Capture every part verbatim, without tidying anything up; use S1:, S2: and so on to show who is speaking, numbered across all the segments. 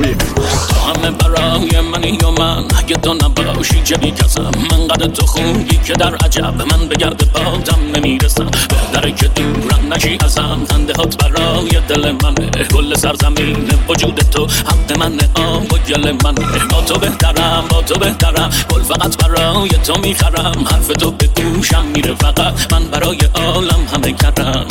S1: همه برای منی و من اگه تو نباشی چه بیکسم من قدر تو خوندی که در عجب من به گرد پاتم نمیرسم بهتره که دورم نشی ازم خنده هات برای دل منه کل سرزمین وجود تو حق منه آب و گل منه با تو بهترم با تو بهترم گل فقط برای تو میخرم حرف تو به گوشم میره فقط من برای عالم همه کردم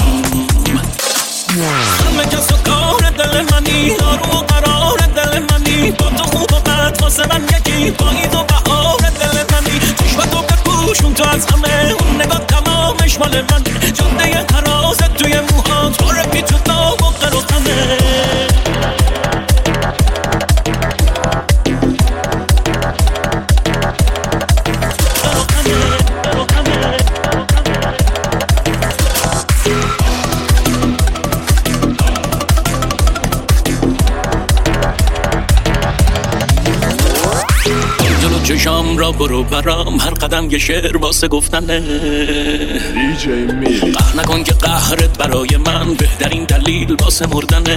S1: همه کس و کار دل منی آروم و قرار دل منی با تو خوب و بد واسه من یکی پاییز و بهار دل منی چشم تو بپوشون تو از همه اون نگاه تمامش مال منه جنده حراست توی موهات باره پی تو داغ و قر و خمه چشام را برو برام هر قدم یه شعر واسه گفتنه
S2: دیجی میلی
S1: قهر نکن که قهرت برای من بهترین دلیل واسه مردنه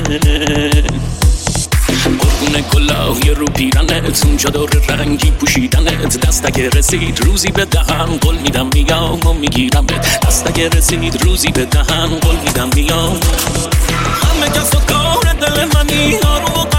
S1: قربون کلاهی رو پیرنت اون چادر رنگی پوشیدنت دست اگه رسید روزی به دهن قول میدم میام و میگیرمت دست اگه رسید روزی به دهن قول میدم میام همه کس و کار دل منی آروم و